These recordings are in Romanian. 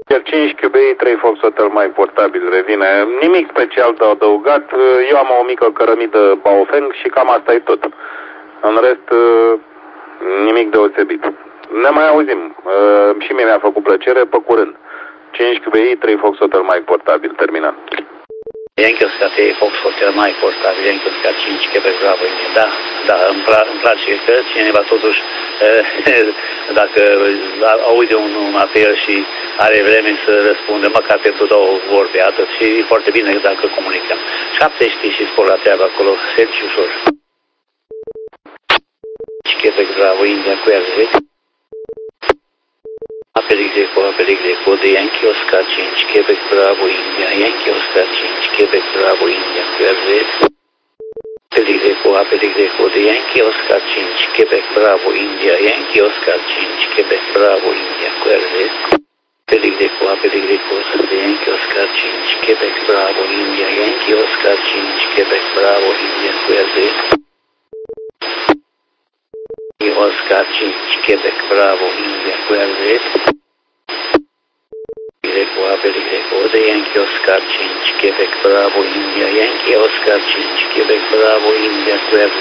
Iar 5 QBI, 3 Foxhotel mai portabil revine. Nimic special de adăugat. Eu am o mică cărămidă Baofeng și cam asta e tot. În rest, nimic deosebit. Ne mai auzim. Și mie mi-a făcut plăcere, pe curând. 5 QBI, 3 Foxhotel mai portabil, terminat. Yankee Oscar 3 Foxhotel mai portabil, Yankee Oscar 5 Quebec Bravo India. Da, îmi place că cineva totuși, dacă aude un apel și are vreme să răspunde, măcar pentru două vorbe, atât. Și e foarte bine dacă comunicăm. 70 și spor la treabă acolo, set și ușor. Quebec Bravo India cu RZ. Apel Greco de Yankee Oscar 5 Quebec Bravo India, Yankee Oscar 5 Quebec Bravo India cu RZ. Apel Greco de Yankee Oscar 5 Quebec Bravo India, Yankee Oscar 5 Quebec Bravo India cu RZ. Apel Greco de Yankee Oscar 5 Quebec Bravo India, Yankee Oscar 5 Quebec Bravo India cu RZ. Oscar 5 Quebec Bravo India cu RZ. Apel Greco de Yankee Oscar 5 Quebec Bravo India, Yankee Oscar 5 Quebec Bravo India cu RZ.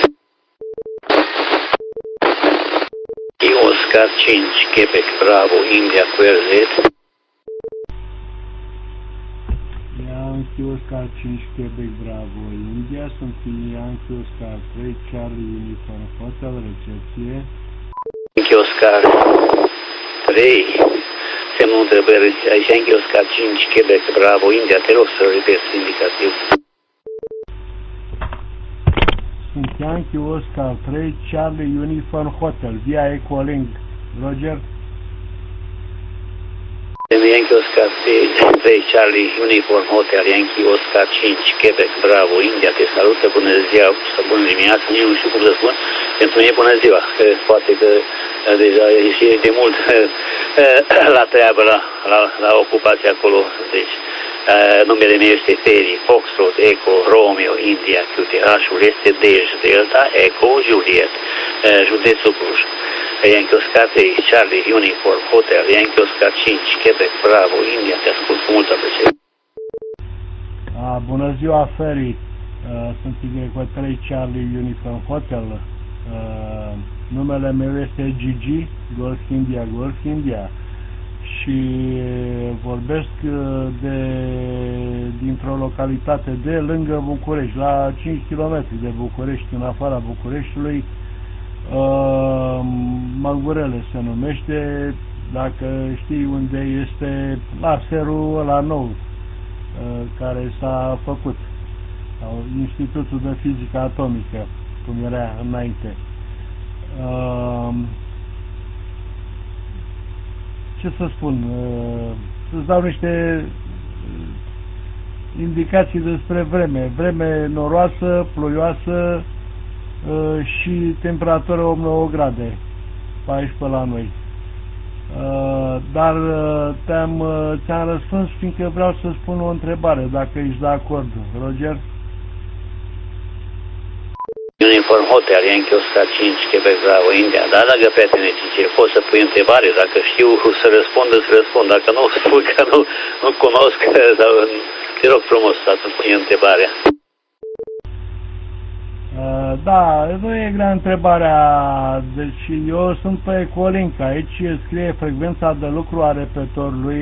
Oscar 5 Quebec Bravo India cu RZ. Yankee Oscar 5 Quebec Bravo India, sunt Yankee Oscar 3 Charlie Uniform Hotel, recepție. Yankee Oscar 3, semnul întrebării, aici Yankee Oscar 5 Quebec Bravo India, te rog să repezi indicativ. Sunt Yankee Oscar 3 Charlie Uniform Hotel, via Ecolink, Roger. Yankee Oscar 3 Charlie Uniform Hotel, Yankee Oscar 5 Quebec Bravo India, te salută, bună ziua, bună dimineața, nici nu știu cum să spun, pentru mine bună ziua, poate că deja e de mult la treabă, la ocupație acolo, deci numele meu este Feri, Foxtrot, Eco, Romeo, India, QTH-ul este Dej, Delta, Eco, Juliet, județul Cluj. Yankee Oscar 3, Charlie Uniform Hotel, Yankee Oscar 5, Quebec Bravo India, te ascult cu multă plăcere. Bună ziua, Feri, sunt Igreco 3 Charlie Uniform Hotel, numele meu este Gigi, Golf India și vorbesc dintr-o localitate de lângă București, la 5 km de București, în afara Bucureștiului, Măgurele se numește, dacă știi unde este laserul ăla nou care s-a făcut, Institutul de Fizică Atomică, cum era înainte. Ce să spun, să-ți dau niște indicații despre vreme noroasă, ploioasă și temperatură 8-9 grade, 14 la noi. Dar ți-am răspuns fiindcă vreau să spun o întrebare, dacă ești de acord, Roger? Uniform Hotel, Yankee Oscar 5, Quebec Bravo India. Da, dacă prietene Cicil, poți să pui întrebare, dacă știu să răspund, îți răspund, dacă nu, spui că nu cunosc, sau, te rog frumos să pui întrebarea. Da, nu e grea întrebarea, deci eu sunt pe Ecolink, aici scrie frecvența de lucru a repetorului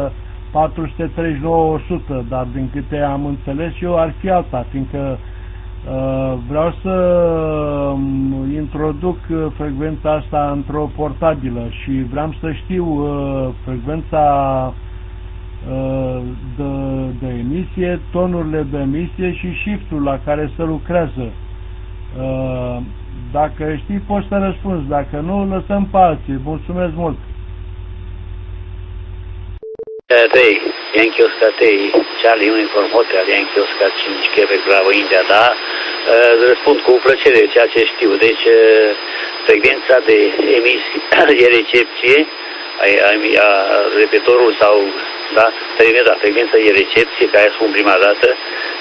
439-100, dar din câte am înțeles eu ar fi alta, fiindcă vreau să introduc frecvența asta într-o portabilă și vreau să știu frecvența de emisie, tonurile de emisie și shiftul la care se lucrează. Dacă știi, poți să răspunzi, dacă nu, lăsăm pe alții. Mulțumesc mult! 3, Yankee Oscar 3, Charlie Uniform Hotel, Yankee Oscar 5, Quebec Bravo India, da? Răspund cu plăcere ceea ce știu. Deci, frecvența de emisie, de recepție, a repetorul sau, da, frecvența de recepție, care spun prima dată,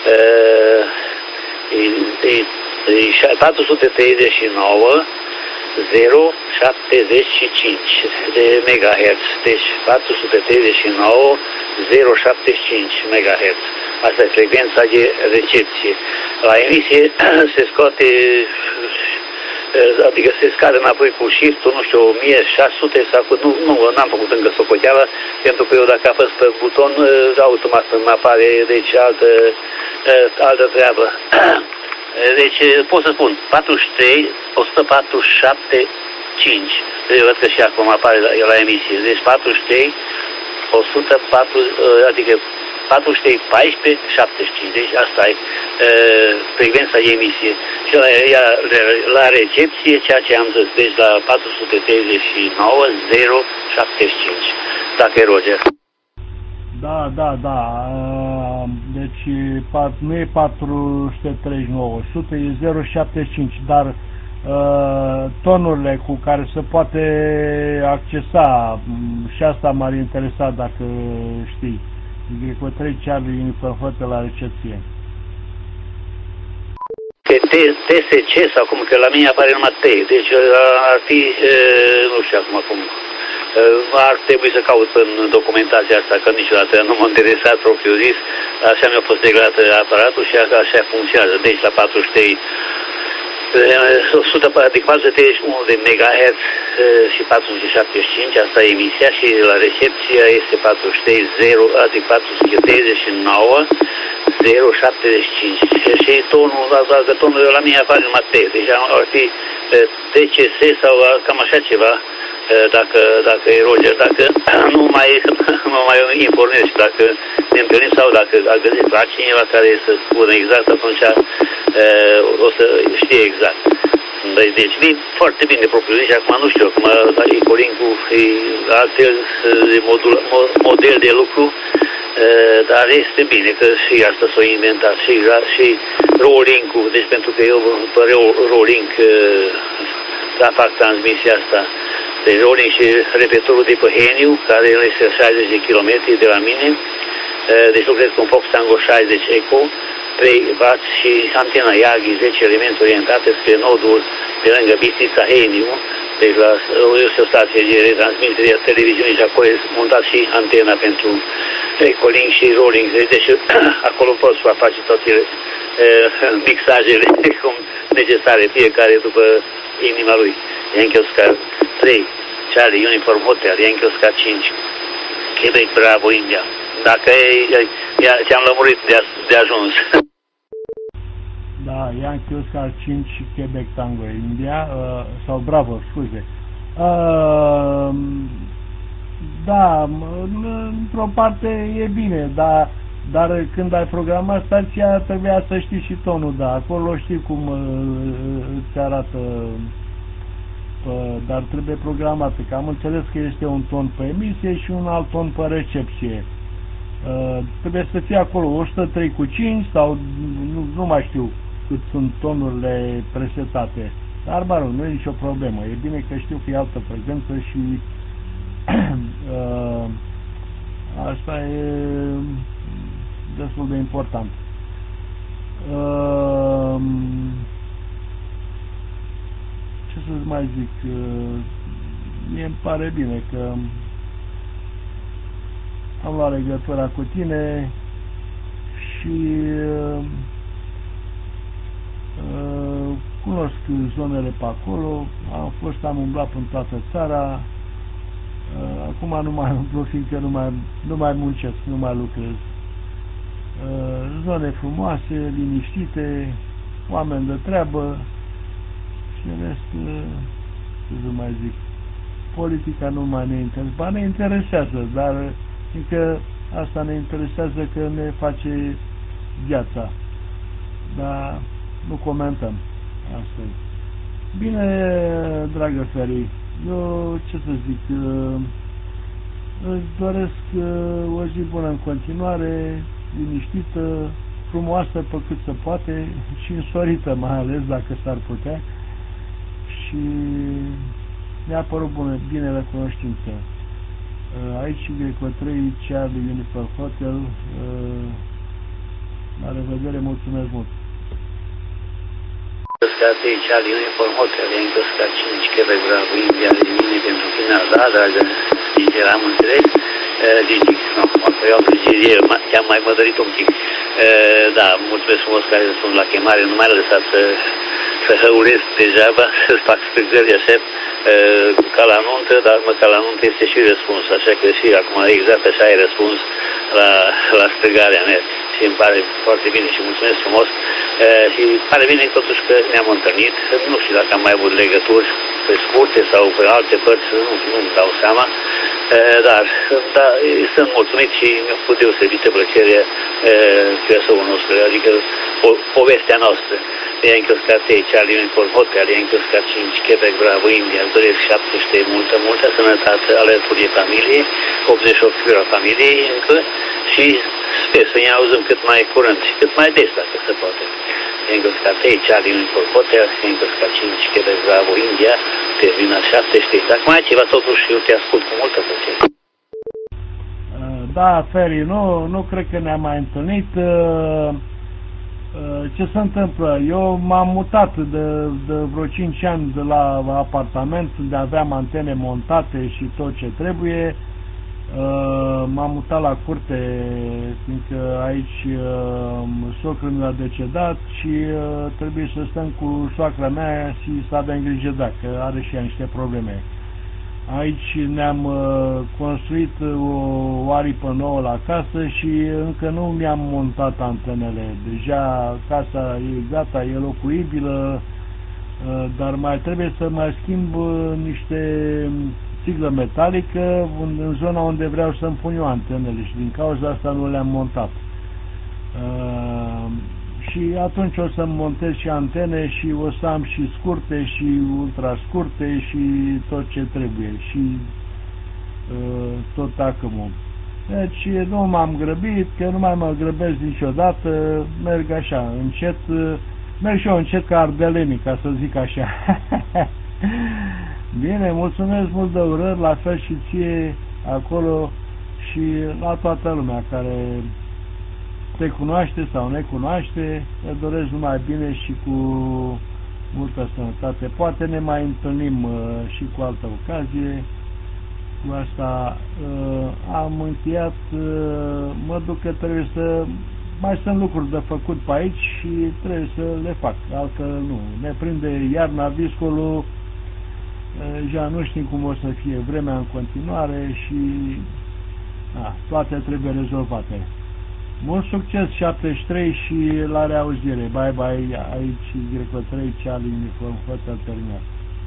e 439 0,75 de MHz. Deci 439 0,75 MHz. Asta e frecvența de recepție. La emisie se scoate, adică se scade înapoi cu shift-ul, nu știu, 1600 sau cu, n-am făcut încă socoteala, pentru că eu dacă apăs pe buton, automat îmi apare, deci altă treabă. Deci pot să spun 43, 147, 5. Eu văd că și acum apare la emisie. Deci 43, 104, adică 43, 14, 75. Deci asta e frecvența de emisie. Și la recepție, ceea ce am zis, deci la 439, 075. Dacă e Roger. Da. Deci nu e 439, 100 e 075, dar tonurile cu care se poate accesa, și asta m-ar interesa dacă știi. Greco 3 Charlie Uniform Hotel la recepție. TSC sau cum, că la mine apare numai T, deci ar fi, nu știu acum, ar trebui să caut în documentația asta, că niciodată nu m-a interesat propriu zis, așa mi-a fost reglat aparatul și așa funcționează. Deci la 43, 431 de MHz și 475, asta e emisia, și la recepție este 43, adică 439, 075. Și tonul la mine apare numai T, deci ar fi TCS sau cam așa ceva. Dacă e Roger, dacă nu mai informez și dacă ne întâlnim sau dacă a găsit la cineva care să spună exact, atunci o să știe exact. Deci vin foarte bine propriu zis și acum nu știu, acum Ecolink-ul e altfel de model de lucru, dar este bine că și asta s-a inventat și Rolink-ul, deci pentru că eu pe Rolink fac transmisia asta. Deci Rolink și repetorul de pe Heniu, care este 60 de km de la mine, deci lucrez cu un Fox Tango 60 Eco, 3W și antena Yagi, 10 elemente orientate spre nodul de lângă Bistrița Heniu, deci este o stație de retransmitere a televiziunii și acolo este montat și antena pentru Ecolink și Rolink, deci acolo pot să face toate mixajele cum necesare, fiecare după inima lui. Yankee Oscar 3, Charlie Uniform Hotel, Yankee Oscar 5, Quebec Bravo India. Dacă ți-am lămurit de ajuns. Da, Yankee Oscar 5 și Quebec Tango India, sau Bravo, scuze. Da, într-o parte e bine, dar când ai programat stația trebuia să știi și tonul, da, acolo știi cum îți arată, dar trebuie programat, că am înțeles că este un ton pe emisie și un alt ton pe recepție. Trebuie să fie acolo 103 cu 5 sau nu mai știu cât sunt tonurile presetate, dar mă rog, nu e nicio problemă, e bine că știu că e altă frecvență și asta e destul de important. Ce să-ți mai zic, mie îmi pare bine că am luat legătura cu tine și cunosc zonele pe acolo, am umblat în toată țara, acum nu mai umblu, fiindcă nu mai muncesc, nu mai lucrez. Zone frumoase, liniștite, oameni de treabă și în rest, ce să mai zic, politica nu mai ne interesează, ba ne interesează, dar fiindcă asta ne interesează că ne face viața, dar nu comentăm, asta e. Bine, dragă Feri, eu ce să zic, îți doresc o zi bună în continuare, liniștită, frumoasă pe cât se poate și însorită mai ales dacă s-ar putea și mi-a părut bine la cunoștință. Aici Greco 3 Charlie Uniform Hotel, la revedere, mulțumesc mult! Scate Charlie Uniform Hotel, Yankee Oscar 5, Quebec Bravo, India, Redmine pentru final, da, dragă Gigi, am înțeles, Gigi, nu, eu am zis Gigi, te-am mai mădărit un pic, da, mulțumesc frumos că ai răspuns la chemare, nu mai lăsat să hăuresc degeaba, să-ți fac spectări așa, ca la nuntă, dar măcar la nuntă este și răspuns, așa că și acum exact așa ai răspuns la strigarea mea. Și îmi pare foarte bine și mulțumesc frumos. Și pare bine totuși că ne-am întâlnit. Nu știu dacă am mai avut legături pe scurte sau pe alte părți, nu-mi dau seama. Dar sunt mulțumit și mi-a făcut deosebită plăcere persoanul nostru, adică povestea noastră. Yankee Oscar 3, Charlie Uniform Hotel, Yankee Oscar 5, Quebec Bravo, India. Îți doresc 70 multă sănătate alături de familie, 88 la familiei încă și sper să ne auzim cât mai curând și cât mai des, dacă se poate. Yankee Oscar 3, Charlie Uniform Hotel, Yankee Oscar 5, Quebec Bravo, India. Terminat 70. Dacă mai ai ceva, totuși eu te ascult cu multă plăcere. Da, Feri, nu cred că ne-am mai întâlnit. Ce se întâmplă? Eu m-am mutat de vreo 5 ani de la apartament unde aveam antene montate și tot ce trebuie. M-am mutat la curte, fiindcă aici socrul meu a decedat și trebuie să stăm cu soacra mea și să avem grijă dacă are și ea niște probleme. Aici ne-am construit o aripă nouă la casă și încă nu mi-am montat antenele. Deja casa e gata, e locuibilă, dar mai trebuie să mai schimb niște țiglă metalică în zona unde vreau să-mi pun eu antenele și din cauza asta nu le-am montat. Și atunci o să-mi montez și antene și o să am și scurte și ultra scurte și tot ce trebuie și tot tacămul. Deci nu m-am grăbit, că nu mai mă grăbesc niciodată, merg așa, încet, merg și eu încet ca ardelenii, ca să zic așa. Bine, mulțumesc mult de urări, la fel și ție acolo și la toată lumea care te cunoaște sau ne cunoaște, îți doresc numai bine și cu multă sănătate. Poate ne mai întâlnim și cu altă ocazie. Cu asta am încheiat, mă duc că trebuie să mai sunt lucruri de făcut pe aici și trebuie să le fac, altfel nu. Ne prinde iarna, viscolul, deja nu știm cum o să fie vremea în continuare și toate trebuie rezolvate. Mult succes 73 și la reauzire. Bye bye, aici Y3 Charlie Uniform Hotel terminat.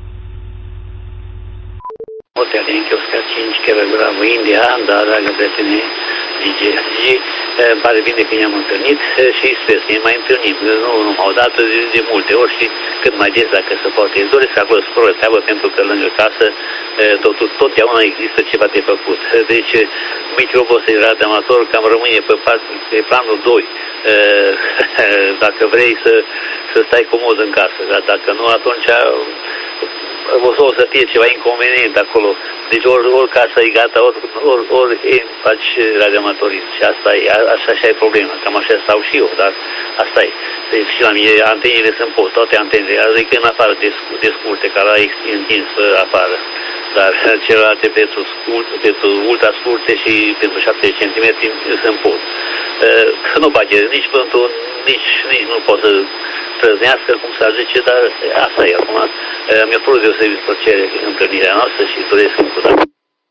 Hotel Yankee Oscar 5, Quebec Bravo, India, da, dragă prietene, Gigi, îmi pare bine că ne-am întâlnit și sper să ne mai întâlnim, nu numai o dată, de multe ori și cât mai des dacă se poate. Îți doresc acolo să fără treabă pentru că lângă casă totdeauna există ceva de făcut. Deci, microbul ăsta de amator cam rămâne pe planul 2. Dacă vrei să stai comod în casă, dar dacă nu, atunci o să fie ceva inconvenient acolo. Deci ori casa e gata, ori faci radioamatorism. Și asta e, așa e problema. Cam așa stau și eu, dar asta e. Deci și la mine antenele sunt toate antenele, adică în afară de scurte, care ai întins afară. Dar celelalte pentru ultra scurte și pentru 70 cm sunt pot. Nu bage nici vântul, nici nu pot să trăznească, cum s-ar zice, dar asta e acum. Mi-a părut deosebit plăcere întâlnirea noastră și doresc încă o dată.